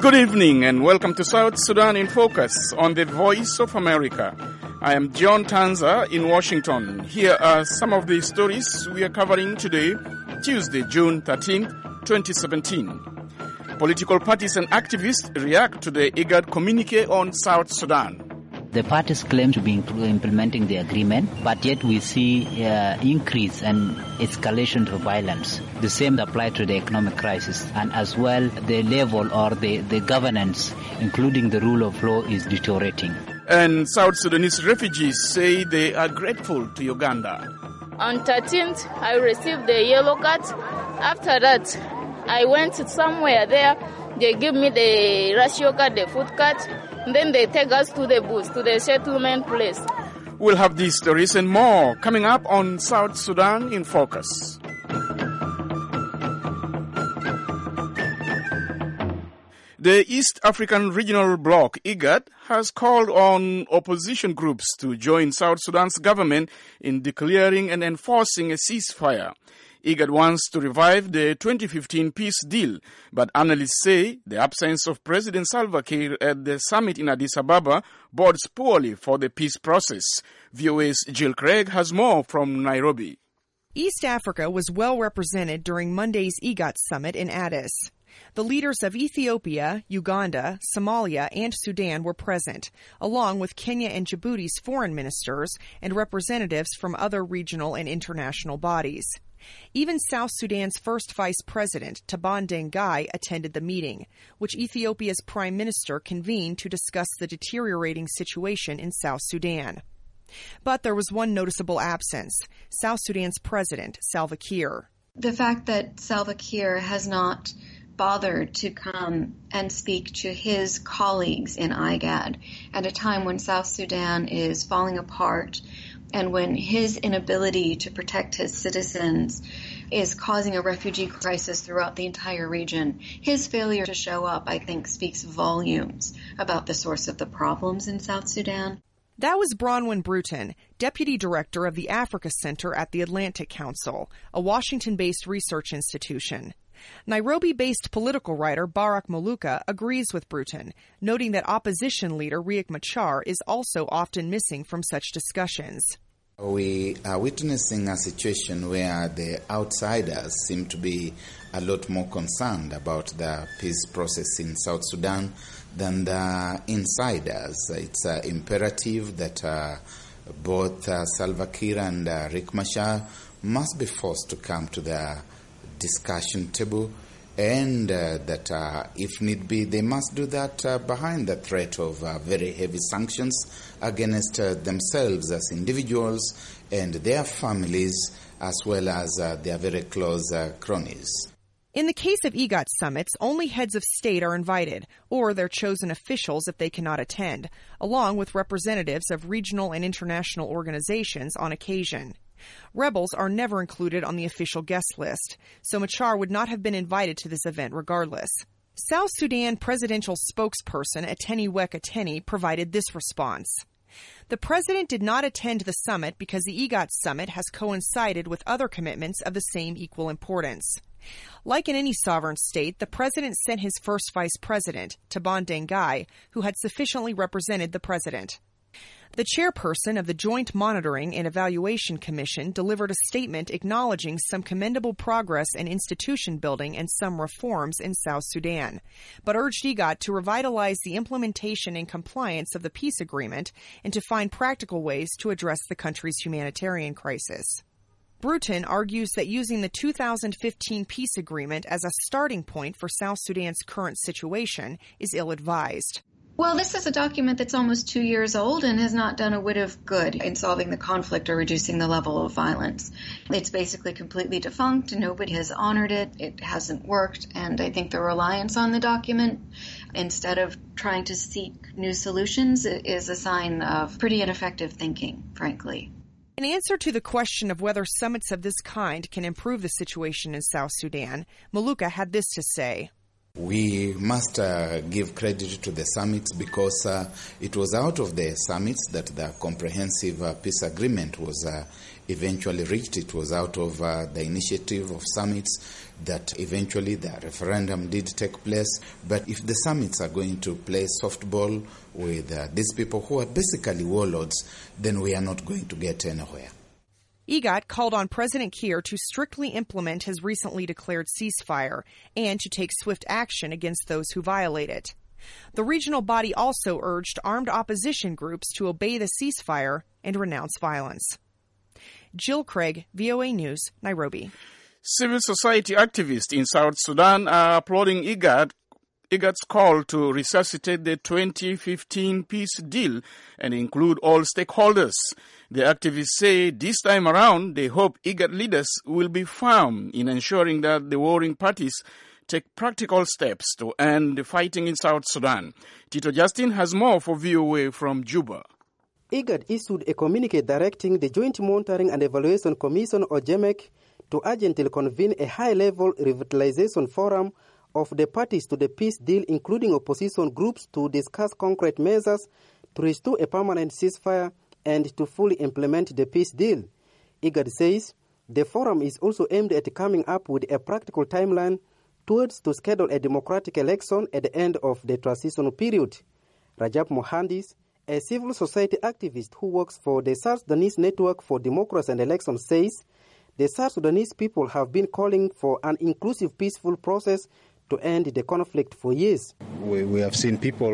Good evening and welcome to South Sudan in Focus on the Voice of America. I am John Tanza in Washington. Here are some of the stories we are covering today, Tuesday, June 13, 2017. Political parties and activists react to the IGAD communiqué on South Sudan. The parties claim to be implementing the agreement, but yet we see increase and escalation of violence. The same applies to the economic crisis, and as well the level or the governance, including the rule of law, is deteriorating. And South Sudanese refugees say they are grateful to Uganda. On 13th, I received the yellow card. After that, I went somewhere there. They give me the ration card, the food card. Then they take us to the bus, to the settlement place. We'll have these stories and more coming up on South Sudan in Focus. The East African Regional Bloc, IGAD, has called on opposition groups to join South Sudan's government in declaring and enforcing a ceasefire. IGAD wants to revive the 2015 peace deal, but analysts say the absence of President Salva Kiir at the summit in Addis Ababa bodes poorly for the peace process. VOA's Jill Craig has more from Nairobi. East Africa was well represented during Monday's IGAD summit in Addis. The leaders of Ethiopia, Uganda, Somalia, and Sudan were present, along with Kenya and Djibouti's foreign ministers and representatives from other regional and international bodies. Even South Sudan's first vice president, Taban Dengai, attended the meeting, which Ethiopia's prime minister convened to discuss the deteriorating situation in South Sudan. But there was one noticeable absence: South Sudan's president, Salva Kiir. The fact that Salva Kiir has not bothered to come and speak to his colleagues in IGAD at a time when South Sudan is falling apart and when his inability to protect his citizens is causing a refugee crisis throughout the entire region. His failure to show up, I think, speaks volumes about the source of the problems in South Sudan. That was Bronwyn Bruton, Deputy Director of the Africa Center at the Atlantic Council, a Washington-based research institution. Nairobi-based political writer Barak Moluka agrees with Bruton, noting that opposition leader Riek Machar is also often missing from such discussions. We are witnessing a situation where the outsiders seem to be a lot more concerned about the peace process in South Sudan than the insiders. It's imperative that both Salva Kiir and Riek Machar must be forced to come to the discussion table, and that if need be, they must do that behind the threat of very heavy sanctions against themselves as individuals and their families, as well as their very close cronies. In the case of IGAD summits, only heads of state are invited, or their chosen officials if they cannot attend, along with representatives of regional and international organizations on occasion. Rebels are never included on the official guest list, so Machar would not have been invited to this event regardless. South Sudan presidential spokesperson Ateni Wek Ateni provided this response. The president did not attend the summit because the IGAD summit has coincided with other commitments of the same equal importance. Like in any sovereign state, the president sent his first vice president, Taban Dengai, who had sufficiently represented the president. The chairperson of the Joint Monitoring and Evaluation Commission delivered a statement acknowledging some commendable progress in institution building and some reforms in South Sudan, but urged IGAD to revitalize the implementation and compliance of the peace agreement and to find practical ways to address the country's humanitarian crisis. Bruton argues that using the 2015 peace agreement as a starting point for South Sudan's current situation is ill-advised. Well, this is a document that's almost 2 years old and has not done a whit of good in solving the conflict or reducing the level of violence. It's basically completely defunct. Nobody has honored it. It hasn't worked. And I think the reliance on the document, instead of trying to seek new solutions, is a sign of pretty ineffective thinking, frankly. In answer to the question of whether summits of this kind can improve the situation in South Sudan, Moluka had this to say. We must give credit to the summits because it was out of the summits that the comprehensive peace agreement was eventually reached. It was out of the initiative of summits that eventually the referendum did take place. But if the summits are going to play softball with these people who are basically warlords, then we are not going to get anywhere. IGAD called on President Kiir to strictly implement his recently declared ceasefire and to take swift action against those who violate it. The regional body also urged armed opposition groups to obey the ceasefire and renounce violence. Jill Craig, VOA News, Nairobi. Civil society activists in South Sudan are applauding IGAD's call to resuscitate the 2015 peace deal and include all stakeholders. The activists say this time around they hope IGAD leaders will be firm in ensuring that the warring parties take practical steps to end the fighting in South Sudan. Tito Justin has more for VOA from Juba. IGAD issued a communique directing the Joint Monitoring and Evaluation Commission, or JEMEC, to urgently convene a high-level revitalization forum of the parties to the peace deal, including opposition groups, to discuss concrete measures to restore a permanent ceasefire and to fully implement the peace deal. IGAD says the forum is also aimed at coming up with a practical timeline towards to schedule a democratic election at the end of the transitional period. Rajab Mohandis, a civil society activist who works for the South Sudanese Network for Democracy and Elections, says the South Sudanese people have been calling for an inclusive, peaceful process to end the conflict for years. We have seen people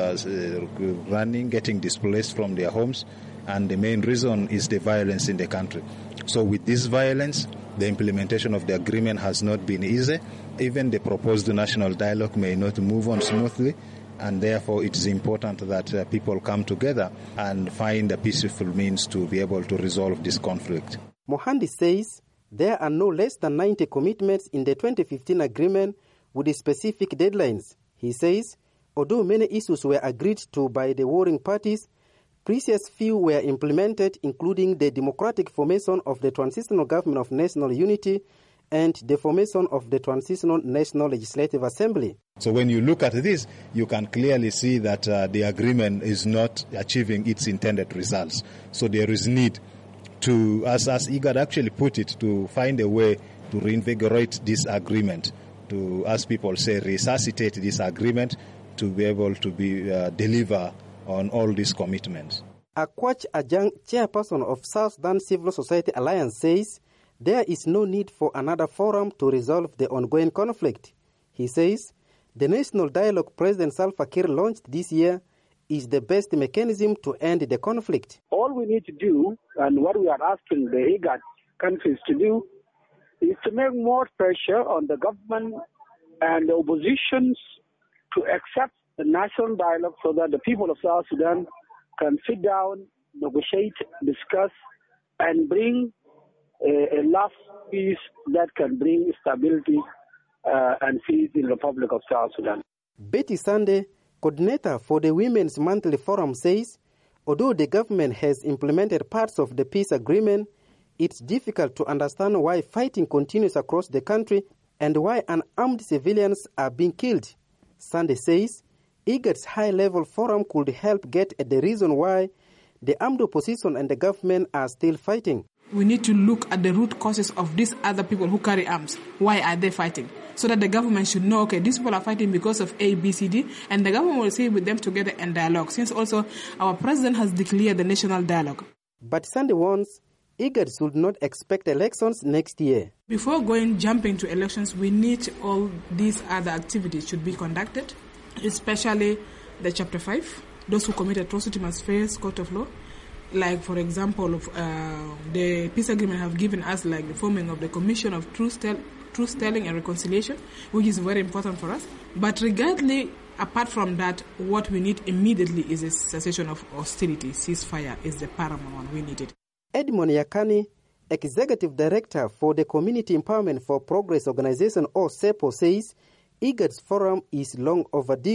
running, getting displaced from their homes, and the main reason is the violence in the country. So with this violence, the implementation of the agreement has not been easy. Even the proposed national dialogue may not move on smoothly, and therefore it is important that people come together and find a peaceful means to be able to resolve this conflict. Mohandi says there are no less than 90 commitments in the 2015 agreement with specific deadlines. He says, although many issues were agreed to by the warring parties, precious few were implemented, including the democratic formation of the Transitional Government of National Unity and the formation of the Transitional National Legislative Assembly. So when you look at this, you can clearly see that the agreement is not achieving its intended results. So there is need to, as IGAD actually put it, to find a way to reinvigorate this agreement, to, as people say, resuscitate this agreement to be able to deliver on all these commitments. Akwach Ajang, chairperson of South Sudan Civil Society Alliance, says there is no need for another forum to resolve the ongoing conflict. He says the national dialogue President Salva Kiir launched this year is the best mechanism to end the conflict. All we need to do, and what we are asking the IGAD countries to do, is to make more pressure on the government and the oppositions to accept the national dialogue so that the people of South Sudan can sit down, negotiate, discuss, and bring a last peace that can bring stability and peace in the Republic of South Sudan. Betty Sunday, coordinator for the Women's Monthly Forum, says although the government has implemented parts of the peace agreement, it's difficult to understand why fighting continues across the country and why unarmed civilians are being killed. Sunday says IGAD's high-level forum could help get at the reason why the armed opposition and the government are still fighting. We need to look at the root causes of these other people who carry arms. Why are they fighting? So that the government should know, okay, these people are fighting because of A, B, C, D, and the government will sit with them together and dialogue, since also our president has declared the national dialogue. But Sunday warns IGAD should not expect elections next year. Before jumping to elections, we need all these other activities should be conducted, especially the Chapter 5. Those who commit atrocity must face court of law. Like, for example, the peace agreement have given us like the forming of the Commission of Truth Telling and Reconciliation, which is very important for us. But regardless, apart from that, what we need immediately is a cessation of hostility. Ceasefire is the paramount one. We need it. Edmond Yakani, Executive Director for the Community Empowerment for Progress Organization, or CEPO, says IGAD's forum is long overdue.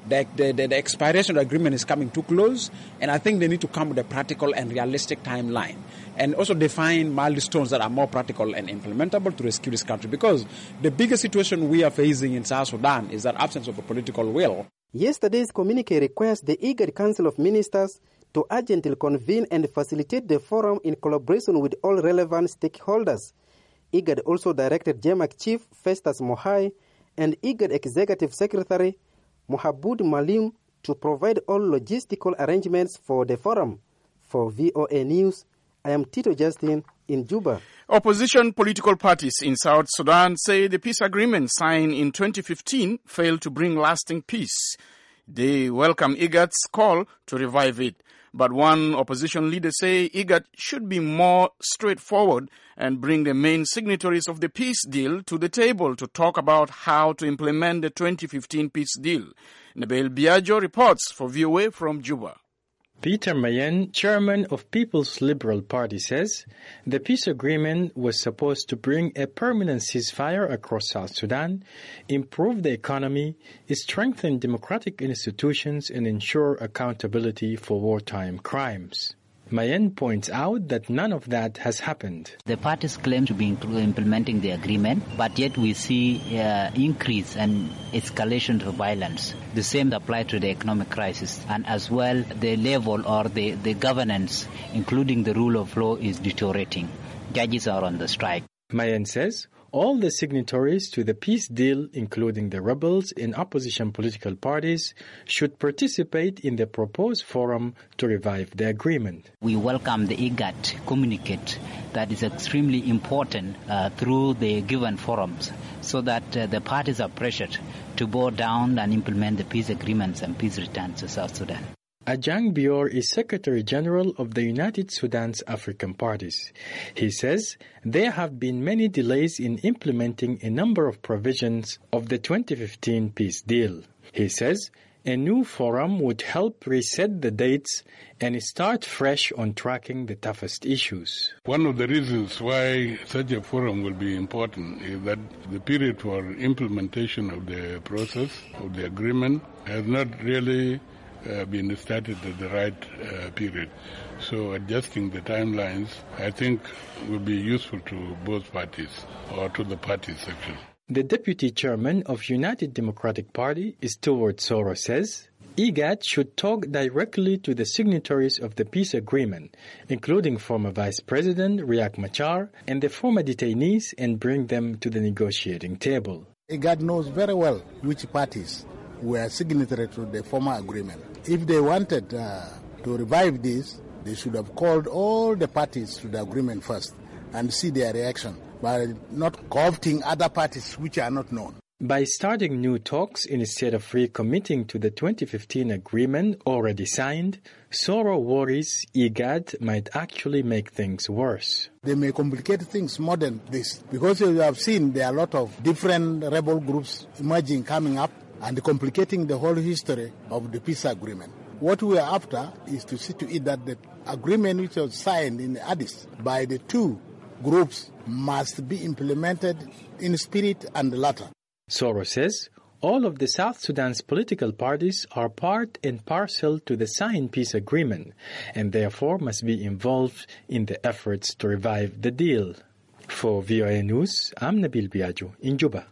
The expiration of the agreement is coming too close, and I think they need to come with a practical and realistic timeline, and also define milestones that are more practical and implementable to rescue this country. Because the biggest situation we are facing in South Sudan is that absence of a political will. Yesterday's communique requires the IGAD Council of Ministers to urgently convene and facilitate the forum in collaboration with all relevant stakeholders. IGAD also directed JEMAC Chief Festus Mohai and IGAD Executive Secretary Mohabud Malim to provide all logistical arrangements for the forum. For VOA News, I am Tito Justin in Juba. Opposition political parties in South Sudan say the peace agreement signed in 2015 failed to bring lasting peace. They welcome IGAD's call to revive it. But one opposition leader say IGAD should be more straightforward and bring the main signatories of the peace deal to the table to talk about how to implement the 2015 peace deal. Nabil Biagio reports for VOA from Juba. Peter Mayen, chairman of People's Liberal Party, says the peace agreement was supposed to bring a permanent ceasefire across South Sudan, improve the economy, strengthen democratic institutions, and ensure accountability for wartime crimes. Mayen points out that none of that has happened. The parties claim to be implementing the agreement, but yet we see increase and escalation of violence. The same applies to the economic crisis, and as well the level or the governance, including the rule of law, is deteriorating. Judges are on the strike. Mayen says all the signatories to the peace deal, including the rebels and opposition political parties, should participate in the proposed forum to revive the agreement. We welcome the IGAD communicate that is extremely important through the given forums, so that the parties are pressured to bow down and implement the peace agreements and peace returns to South Sudan. Ajang Bior is Secretary General of the United Sudan's African Parties. He says there have been many delays in implementing a number of provisions of the 2015 peace deal. He says a new forum would help reset the dates and start fresh on tracking the toughest issues. One of the reasons why such a forum will be important is that the period for implementation of the process of the agreement has not really been started at the right period. So adjusting the timelines, I think, will be useful to both parties, or to the parties actually. The deputy chairman of United Democratic Party, Stuart Soro, says IGAD should talk directly to the signatories of the peace agreement, including former Vice President Riek Machar and the former detainees, and bring them to the negotiating table. IGAD knows very well which parties were signatory to the former agreement. If they wanted to revive this, they should have called all the parties to the agreement first and see their reaction, by not co-opting other parties which are not known. By starting new talks instead of recommitting to the 2015 agreement already signed, Soro worries IGAD might actually make things worse. They may complicate things more than this, because you have seen there are a lot of different rebel groups emerging, coming up, and complicating the whole history of the peace agreement. What we are after is to see to it that the agreement which was signed in Addis by the two groups must be implemented in spirit and letter. Soro says all of the South Sudan's political parties are part and parcel to the signed peace agreement, and therefore must be involved in the efforts to revive the deal. For VOA News, I'm Nabil Biagio in Juba.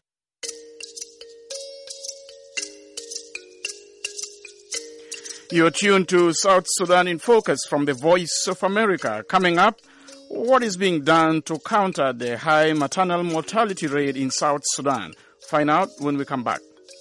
You're tuned to South Sudan in Focus from the Voice of America. Coming up, what is being done to counter the high maternal mortality rate in South Sudan? Find out when we come back.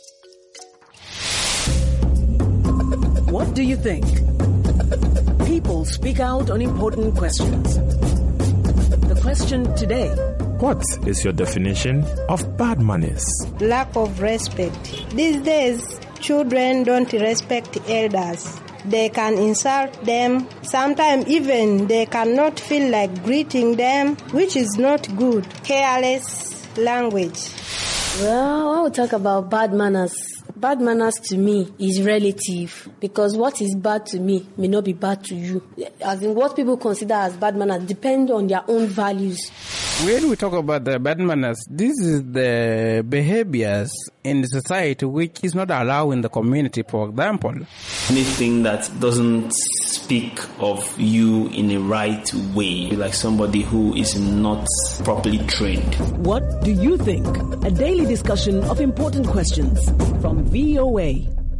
What do you think? People speak out on important questions. The question today: what is your definition of bad manners? Lack of respect. These days, children don't respect elders. They can insult them. Sometimes even they cannot feel like greeting them, which is not good. Careless language. Well, I will talk about bad manners. Bad manners to me is relative, because what is bad to me may not be bad to you. As in, what people consider as bad manners depend on their own values. When we talk about the bad manners, this is the behaviors in the society which is not allowed in the community, for example. Anything that doesn't speak of you in a right way, like somebody who is not properly trained. What do you think? A daily discussion of important questions from VOA.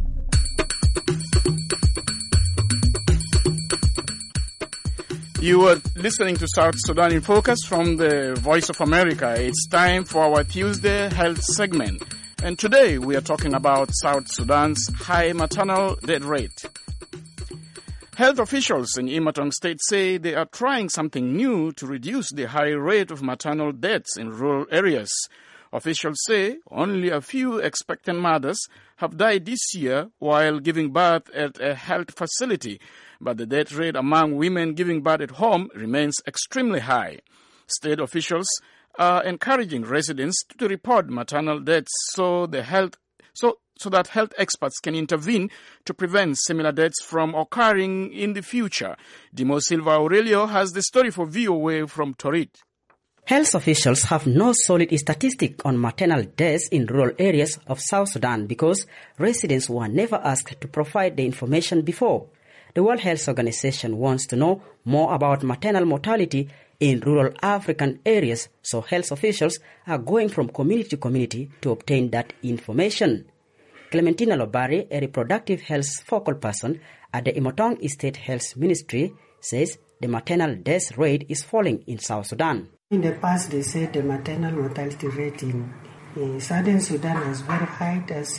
You are listening to South Sudan in Focus from the Voice of America. It's time for our Tuesday health segment. And today we are talking about South Sudan's high maternal death rate. Health officials in Imatong State say they are trying something new to reduce the high rate of maternal deaths in rural areas. Officials say only a few expectant mothers have died this year while giving birth at a health facility, but the death rate among women giving birth at home remains extremely high. State officials are encouraging residents to report maternal deaths so that health experts can intervene to prevent similar deaths from occurring in the future. Dimo Silva Aurelio has the story for VOA from Torit. Health officials have no solid statistic on maternal deaths in rural areas of South Sudan because residents were never asked to provide the information before. The World Health Organization wants to know more about maternal mortality in rural African areas, so health officials are going from community to community to obtain that information. Clementina Lobari, a reproductive health focal person at the Imatong State Health Ministry, says the maternal death rate is falling in South Sudan. In the past, they said the maternal mortality rate in Southern Sudan was very high, as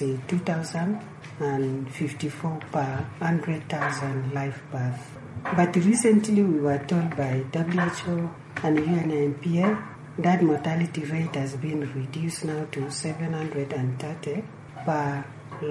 2,054 per 100,000 live births. But recently we were told by WHO and UNFPA that mortality rate has been reduced now to 730 per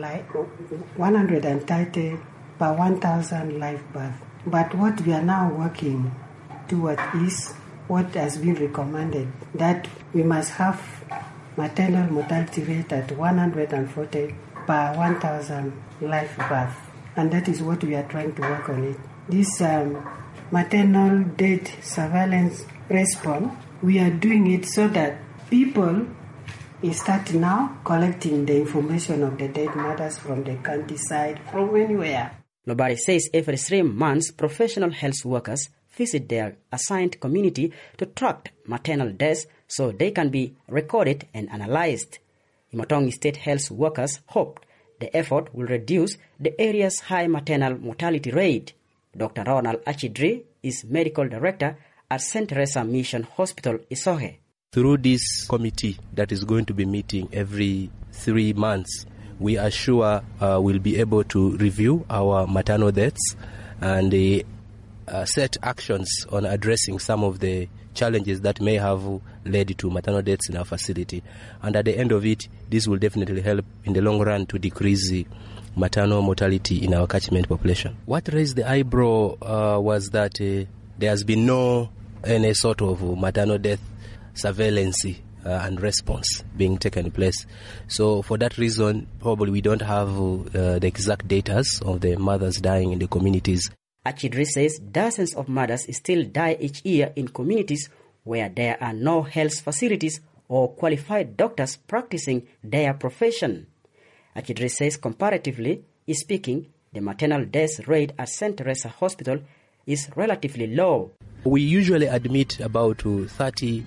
130 per 1,000 live births. But what we are now working toward is what has been recommended, that we must have maternal mortality rate at 140 per 1,000 live births. And that is what we are trying to work on it. This maternal death surveillance response, we are doing it so that people start now collecting the information of the dead mothers from the countryside, from anywhere. Lobari says every 3 months, professional health workers visit their assigned community to track maternal deaths so they can be recorded and analyzed. Imatong State health workers hoped the effort will reduce the area's high maternal mortality rate. Dr. Ronald Achidri is medical director at St. Teresa Mission Hospital, Isohe. Through this committee that is going to be meeting every 3 months, we are sure we'll be able to review our maternal deaths and set actions on addressing some of the challenges that may have led to maternal deaths in our facility. And at the end of it, this will definitely help in the long run to decrease the maternal mortality in our catchment population. What raised the eyebrow was that there has been any sort of maternal death surveillance and response being taken place. So for that reason, probably we don't have the exact data of the mothers dying in the communities. Achidri says dozens of mothers still die each year in communities where there are no health facilities or qualified doctors practicing their profession. Achidri says comparatively speaking, the maternal death rate at St. Teresa Hospital is relatively low. We usually admit about 30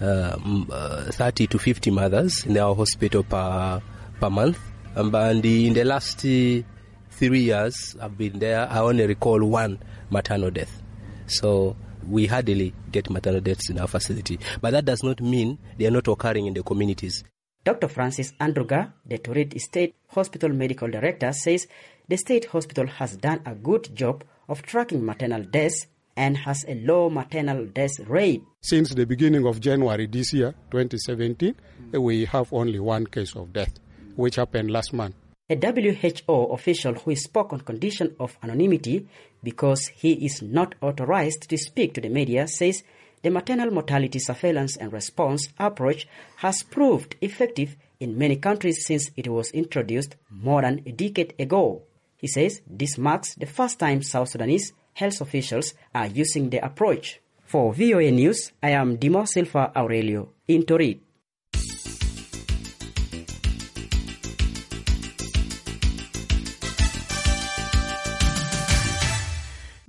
to 50 mothers in our hospital per month. And in the last 3 years I've been there, I only recall 1 maternal death. So we hardly get maternal deaths in our facility. But that does not mean they are not occurring in the communities. Dr. Francis Andruga, the Torit State Hospital Medical Director, says the state hospital has done a good job of tracking maternal deaths and has a low maternal death rate. Since the beginning of January this year, 2017, we have only 1 case of death, which happened last month. A WHO official who spoke on condition of anonymity because he is not authorized to speak to the media says the maternal mortality surveillance and response approach has proved effective in many countries since it was introduced more than a decade ago. He says this marks the first time South Sudanese health officials are using the approach. For VOA News, I am Dimo Silva Aurelio in Torit.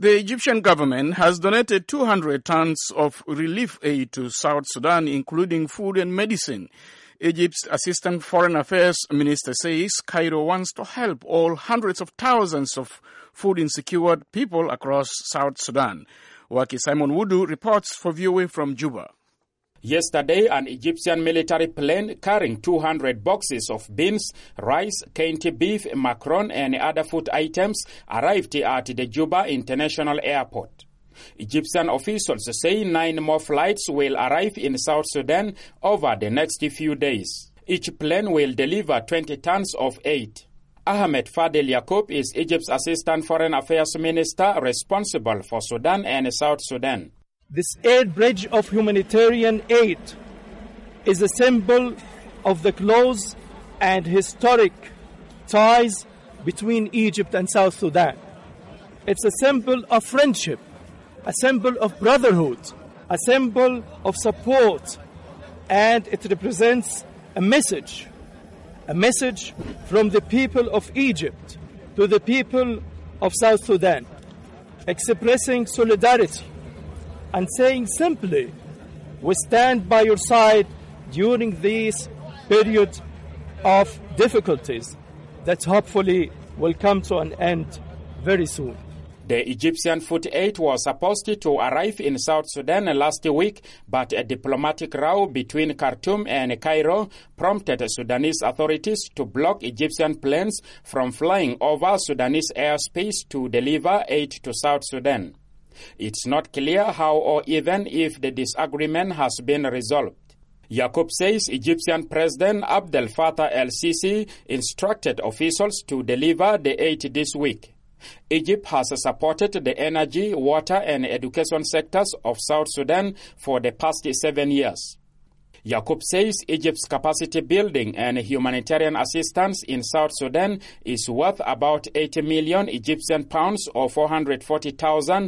The Egyptian government has donated 200 tons of relief aid to South Sudan, including food and medicine. Egypt's Assistant Foreign Affairs Minister says Cairo wants to help all hundreds of thousands of food-insecure people across South Sudan. Waki Simon Wudu reports for VOA from Juba. Yesterday, an Egyptian military plane carrying 200 boxes of beans, rice, kente beef, macaron, and other food items arrived at the Juba International Airport. Egyptian officials say 9 more flights will arrive in South Sudan over the next few days. Each plane will deliver 20 tons of aid. Ahmed Fadel Yaqub is Egypt's Assistant Foreign Affairs Minister responsible for Sudan and South Sudan. This aid bridge of humanitarian aid is a symbol of the close and historic ties between Egypt and South Sudan. It's a symbol of friendship, a symbol of brotherhood, a symbol of support, and it represents a message from the people of Egypt to the people of South Sudan, expressing solidarity and saying simply, we stand by your side during this period of difficulties that hopefully will come to an end very soon. The Egyptian food aid was supposed to arrive in South Sudan last week, but a diplomatic row between Khartoum and Cairo prompted Sudanese authorities to block Egyptian planes from flying over Sudanese airspace to deliver aid to South Sudan. It's not clear how or even if the disagreement has been resolved. Yaqub says Egyptian President Abdel Fattah el-Sisi instructed officials to deliver the aid this week. Egypt has supported the energy, water, and education sectors of South Sudan for the past 7 years. Yaqub says Egypt's capacity building and humanitarian assistance in South Sudan is worth about 80 million Egyptian pounds or $440,000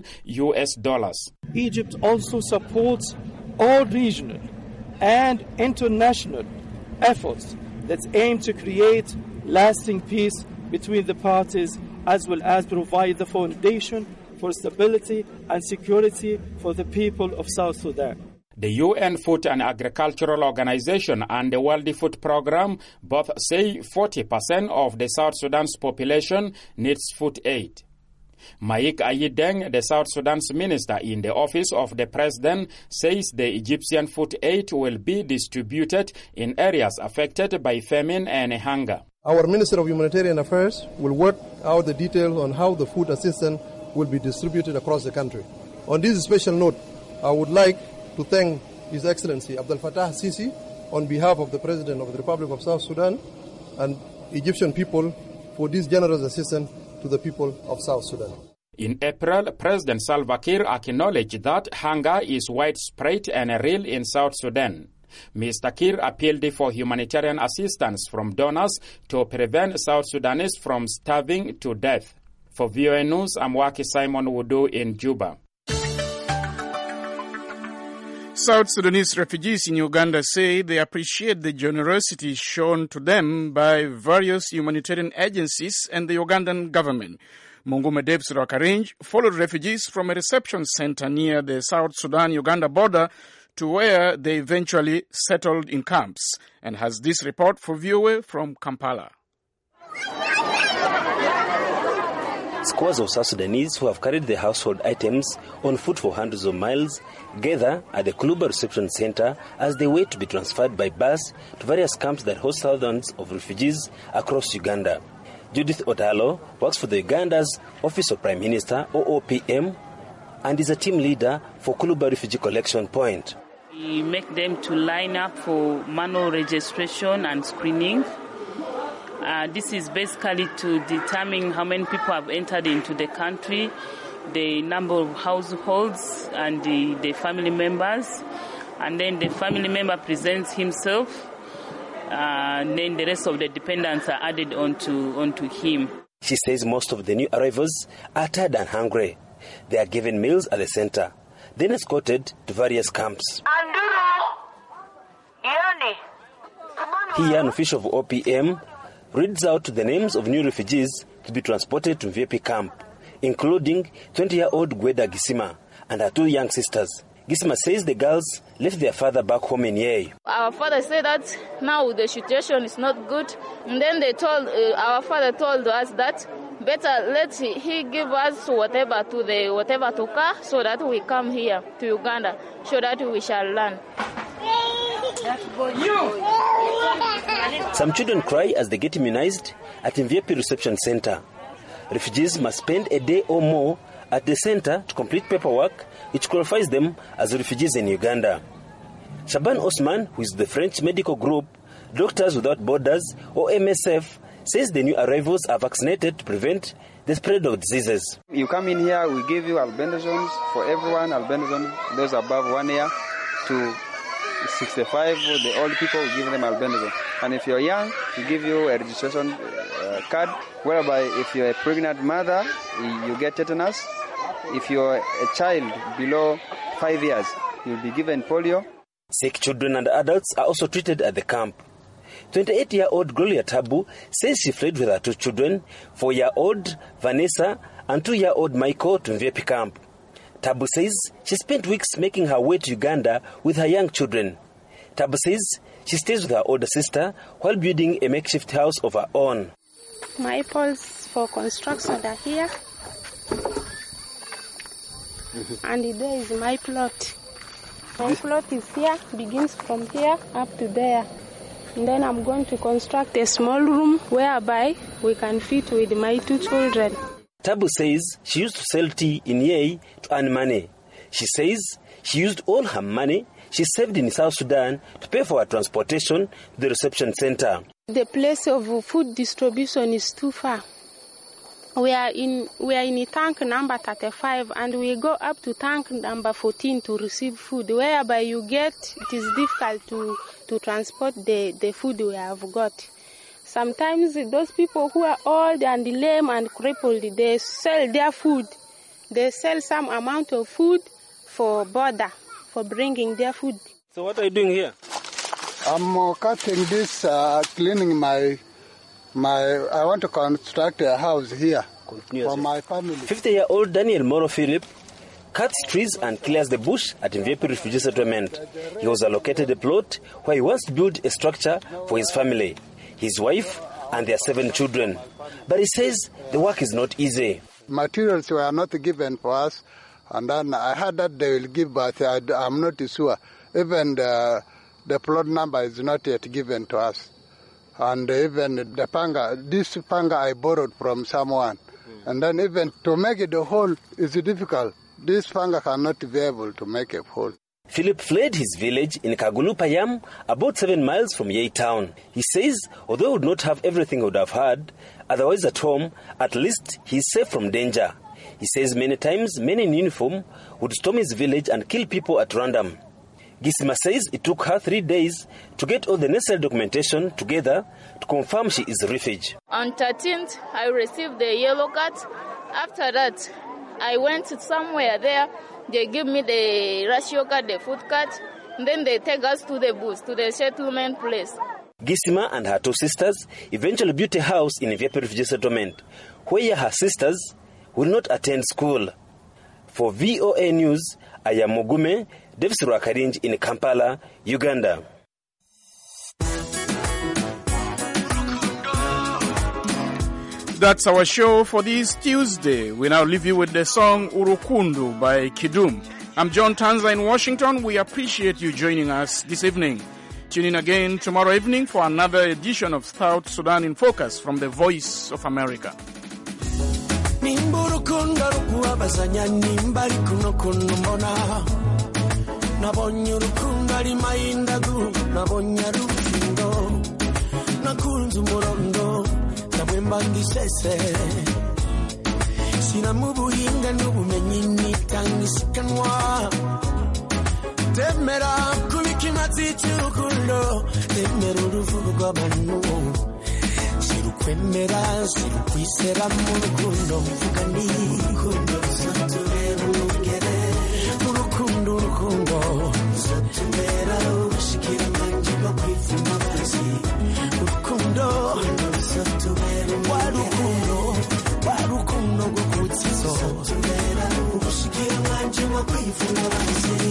US. Egypt also supports all regional and international efforts that aim to create lasting peace between the parties, as well as provide the foundation for stability and security for the people of South Sudan. The UN Food and Agricultural Organization and the World Food Programme both say 40% of the South Sudan's population needs food aid. Maik Ayideng, the South Sudan's minister in the office of the president, says the Egyptian food aid will be distributed in areas affected by famine and hunger. Our Minister of Humanitarian Affairs will work out the details on how the food assistance will be distributed across the country. On this special note, I would like to thank His Excellency Abdel Fattah el-Sisi on behalf of the President of the Republic of South Sudan and Egyptian people for this generous assistance to the people of South Sudan. In April, President Salva Kiir acknowledged that hunger is widespread and real in South Sudan. Mr. Kiir appealed for humanitarian assistance from donors to prevent South Sudanese from starving to death. For VOA News, I'm Waki Simon Wudu in Juba. South Sudanese refugees in Uganda say they appreciate the generosity shown to them by various humanitarian agencies and the Ugandan government. Mungume Debs Rakarange followed refugees from a reception center near the South Sudan-Uganda border to where they eventually settled in camps, and has this report for VOA from Kampala. Squads of South Sudanese who have carried their household items on foot for hundreds of miles gather at the Kuluba Reception Center as they wait to be transferred by bus to various camps that host thousands of refugees across Uganda. Judith Otalo works for the Uganda's Office of Prime Minister, OOPM, and is a team leader for Kuluba Refugee Collection Point. We make them to line up for manual registration and screening. This is basically to determine how many people have entered into the country, the number of households and the family members. And then the family member presents himself, and then the rest of the dependents are added onto him. She says most of the new arrivals are tired and hungry. They are given meals at the center, then escorted to various camps. Here, an official of OPM reads out the names of new refugees to be transported to Mvepi camp. including 20-year-old Gweda Gisima and her 2 young sisters. Gisima says the girls left their father back home in Yei. Our father said that now the situation is not good. And then our father told us that better let he give us whatever to car so that we come here to Uganda so that we shall learn. Some children cry as they get immunized at Mvyepi Reception Center. Refugees must spend a day or more at the center to complete paperwork which qualifies them as refugees in Uganda. Shaban Osman, who is the French medical group Doctors Without Borders, or MSF, says the new arrivals are vaccinated to prevent the spread of diseases. You come in here, we give you albendazole for everyone, albendazole, those above 1 year to 65, the old people, we give them albendazole. And if you're young, we give you a registration card, whereby if you're a pregnant mother, you get tetanus. If you're a child below 5 years, you'll be given polio. Sick children and adults are also treated at the camp. 28-year-old Gloria Tabu says she fled with her 2 children, 4-year-old Vanessa and 2-year-old Michael, to Mvyepi camp. Tabu says she spent weeks making her way to Uganda with her young children. Tabu says she stays with her older sister while building a makeshift house of her own. My poles for construction are here. And there is my plot. My plot is here, begins from here up to there. And then I'm going to construct a small room whereby we can fit with my 2 children. Tabu says she used to sell tea in Yei to earn money. She says she used all her money she saved in South Sudan to pay for her transportation to the reception center. The place of food distribution is too far. We are in tank number 35 and we go up to tank number 14 to receive food, whereby it is difficult to transport the food we have got. Sometimes those people who are old and lame and crippled, they sell their food. They sell some amount of food for border, for bringing their food. So what are you doing here? I'm cutting this, cleaning my I want to construct a house here for my family. 50-year-old Daniel Moro Philip cuts trees and clears the bush at Mvyepi Refugee Settlement. He was allocated a plot where he wants to build a structure for his family, his wife and their 7 children. But he says the work is not easy. Materials were not given for us, and then I heard that they will give, but I'm not sure. Even the plot number is not yet given to us. And even the panga, this panga I borrowed from someone. And then even to make it a hole is difficult. This panga cannot be able to make a hole. Philip fled his village in Kagulu-Payam, about 7 miles from Yei town. He says although he would not have everything he would have had, otherwise at home, at least he is safe from danger. He says many times men in uniform would storm his village and kill people at random. Gisima says it took her 3 days to get all the necessary documentation together to confirm she is a refugee. On 13th, I received the yellow card. After that, I went somewhere there. They give me the ratio card, the food card. And then they take us to the bus, to the settlement place. Gisima and her 2 sisters eventually built a house in Mvyepi Refugee Settlement, where her sisters will not attend school. For VOA News, I am Mugume Davis Rwakarinji in Kampala, Uganda. That's our show for this Tuesday. We now leave you with the song Urukundu by Kidum. I'm John Tanza in Washington. We appreciate you joining us this evening. Tune in again tomorrow evening for another edition of South Sudan in Focus from the Voice of America. Nabonye urukundo ari mayindagu nabonye rukindo nakunze umurondo nabwemba ngisese sinamubuhinga n'ubumenyi nitangisikanwa temera kubikimazi cy'urukundo temera uruvugo rw'abantu sirukwemera sirukwisera mu rukundo mvuga ni urukundo rusatubera umugere urukundo rusatubera ubushikira manje bwo kwivuma amazi urukundo rusatubera wa rukundo rwo kutsizo kwifuna banze